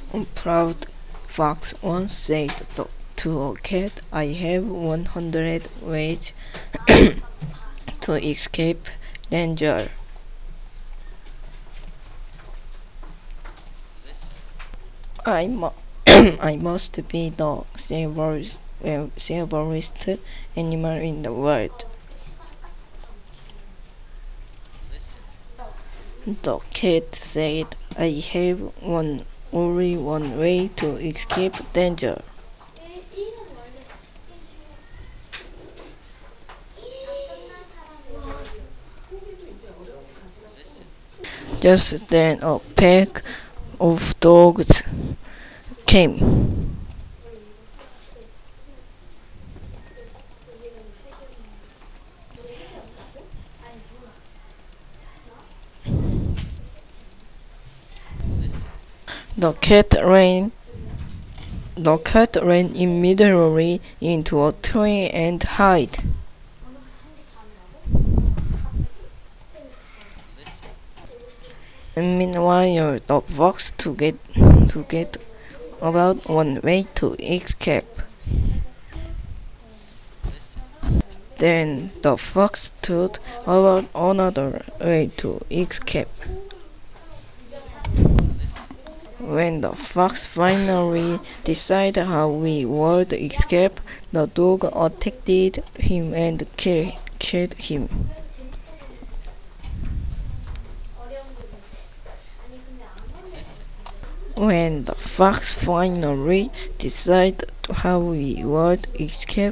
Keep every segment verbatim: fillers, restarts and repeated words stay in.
A proud fox once said to a cat, "I have one hundred ways to escape danger. I, mu- I must be the cleverest, uh, cleverest animal in the world." The cat said, "I have one only one way to escape danger. Just then a pack of dogs came. The cat ran the cat ran immediately into a tree and hid. Meanwhile, the fox to get to get about one way to escape. Then the fox thought about another way to escape. When the fox finally decided how he would escape, the dog attacked him and kill, killed him. When the fox finally decided how he would escape,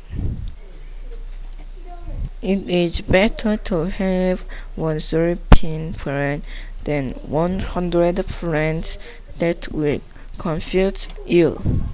it is better to have one sleeping friend than one hundred friends that will confuse you.